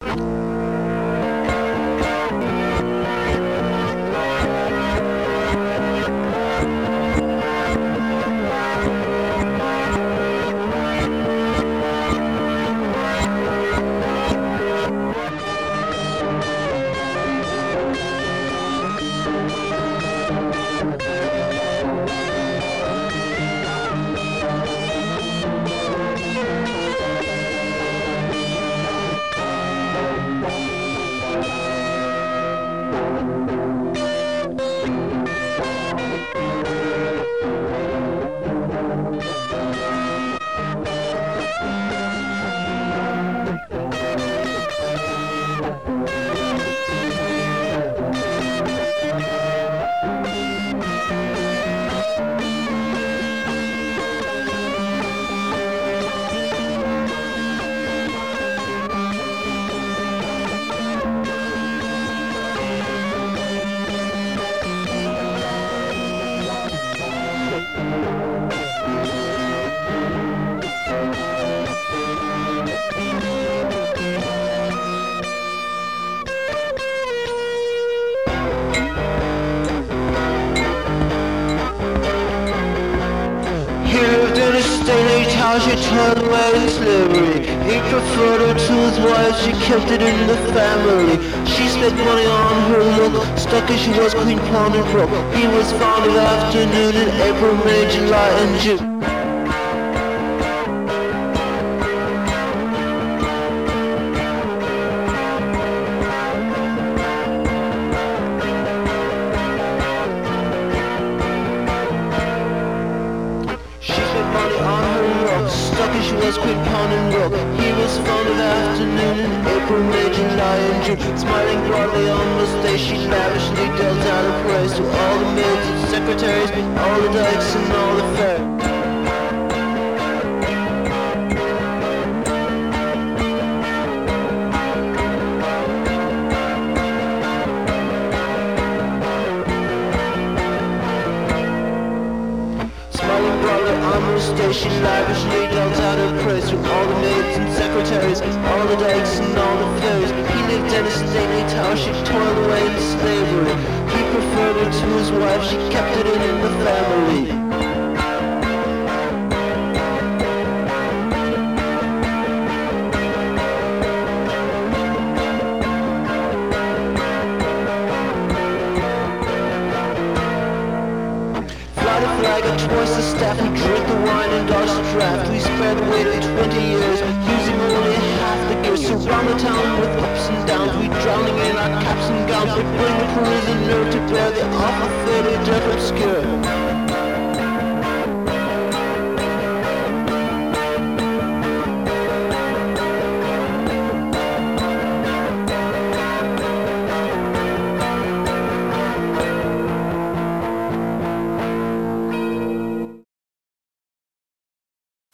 He lived in a state house, she turned away in slavery. He preferred her to his wife, she kept it in the family. She spent money on her look, stuck as she was Queen Pound and broke. He was fond of afternoon in April, May, July and June. Stuck as she was Queen Pound and broke. He was fond of afternoon in April, May, July and June. Smiling broadly on the stage, she lavishly dealt out her praise to all the maids and secretaries, all the dykes and all the fair. On the stage, she lavishly dealt out her praise to all the maids and secretaries, all the dykes and all the fairies. He lived in a stately tower, she toiled away in slavery. He preferred her to his wife, she kept it in the family. Flag and twice the staff, we drink the wine and dodge the draft. We spared the weight of 20 years, using only half the gear. Surround the town with ups and downs, we drowning in our caps and gowns. We bring the prisoner to bear the awful fate of